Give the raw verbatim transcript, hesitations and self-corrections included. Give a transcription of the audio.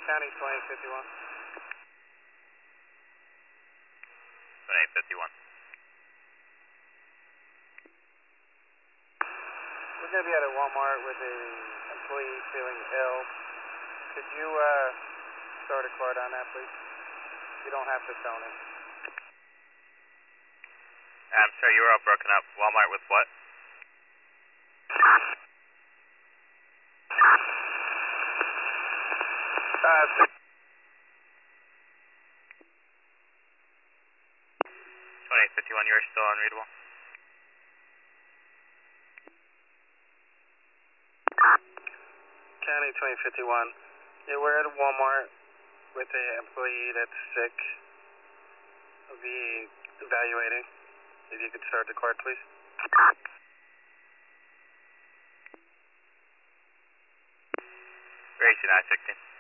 County twenty fifty-one. twenty fifty-one. We're going to be at a Walmart with a employee feeling ill. Could you uh, start a card on that, please? You don't have to phone it. I'm sorry, you were all broken up. Walmart with what? Uh, twenty fifty-one, you're still unreadable. County twenty fifty-one. Yeah, we're at a Walmart with an employee that's sick. We'll be evaluating. If you could start the card, please. Gracie nine sixteen.